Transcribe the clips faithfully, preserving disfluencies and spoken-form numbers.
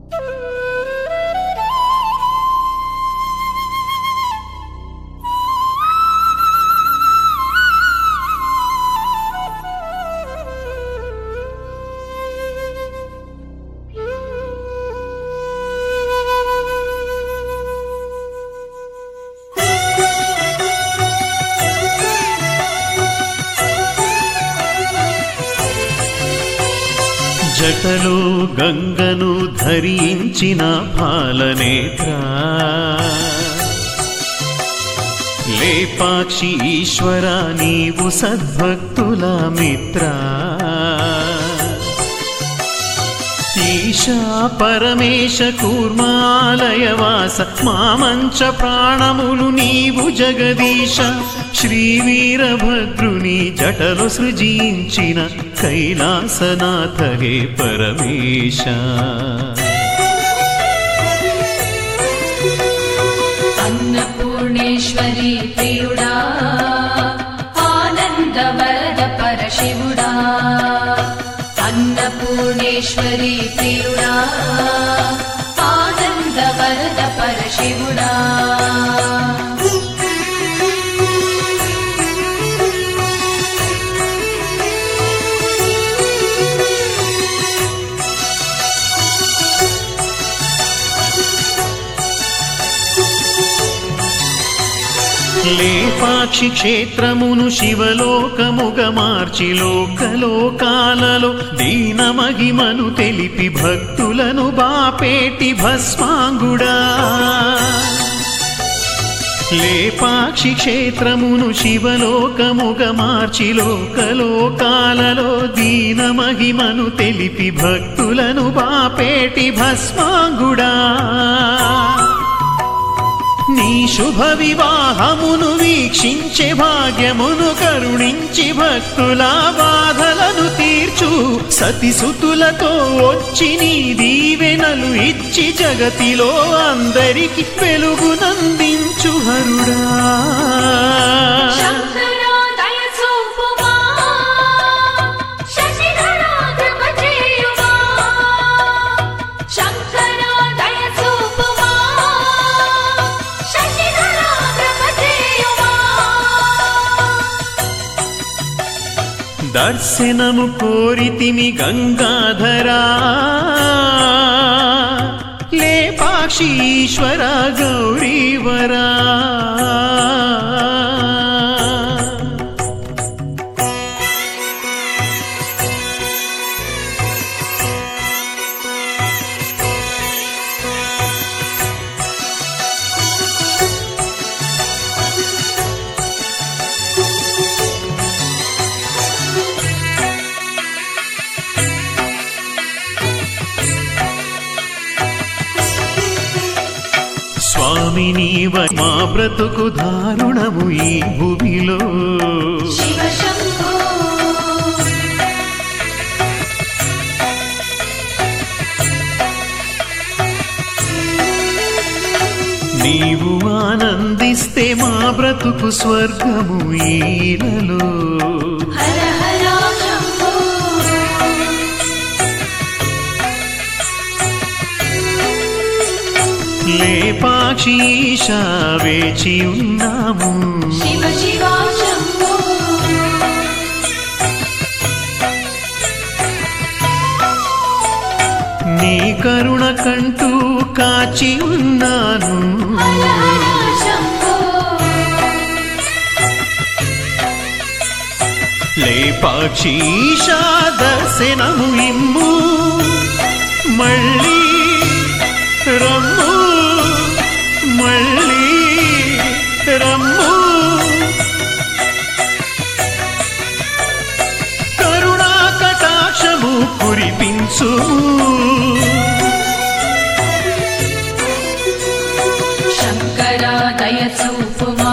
జటలో గంగను ధరించిన పాలనేత్రా లేపాక్షి ఈశ్వర నీవు సద్భక్తుల మిత్రా ఈశా పరమేశ కూర్మాలయవాస మామంచ ప్రాణములు నీవు జగదీశ శ్రీ వీరభద్రుని జటలు సృజించిన కైలాసనాథ హే పరమేశ అన్నపూర్ణేశ్వరి ప్రియుడా ఆనందవరద పరశివుడా అన్నపూర్ణేశ్వరి ప్రియుడా ఆనందవరద పరశివుడా లేపాక్షి క్షేత్రమును శివలోకముగ మార్చి లోకలోకాలలో దీన మహిమను తెలిపి భక్తులను బాపేటి భస్మాంగుడా లేపాక్షి క్షేత్రమును శివలోకముగ మార్చి లోకలోకాలలో దీన మహిమను తెలిపి భక్తులను బాపేటి భస్మాంగుడా నీ శుభ వివాహమును వీక్షించే భాగ్యమును కరుణించి భక్తుల బాధలను తీర్చు సతిసుతులతో వచ్చి నీ దీవెనలు ఇచ్చి జగతిలో అందరికి వెలుగునందించు హరుడా దర్శనము కోరితిమి గంగాధరా లేపాక్షి ఈశ్వర గౌరీవరా స్వామి నీవ మా బ్రతుకు దారుణము ఈ భూమిలో నీవు ఆనందిస్తే మా బ్రతుకు స్వర్గము ఈలలో లేపాక్షి ఈశా వేచి ఉన్నాము శివ శివ శంభో నీ కరుణ కంటూ కాచి ఉన్నాను లేపాక్షి ఈశా దర్శనము ఇమ్ము మళ్ళీ రమ్ము మళ్ళీ రమ్ము కరుణా కటాక్షము కురిపించు శంకరా దయ చూపుమా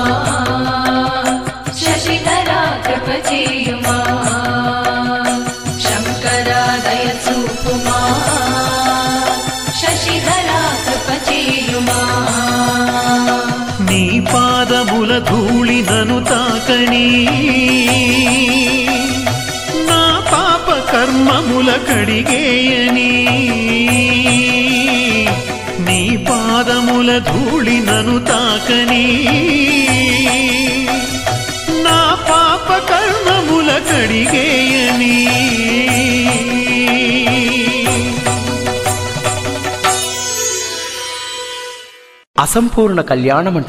శశిధరా కృప చేయుమా శంకరా దయ చూపుమా శశిధరా కృప చేయుమా నీ పాదముల ధూళి నను తాకని నా పాప కర్మముల కడిగేయని పాదముల ధూళి నను తాకని నా పాప కర్మముల కడిగేయని అసంపూర్ణ కళ్యాణం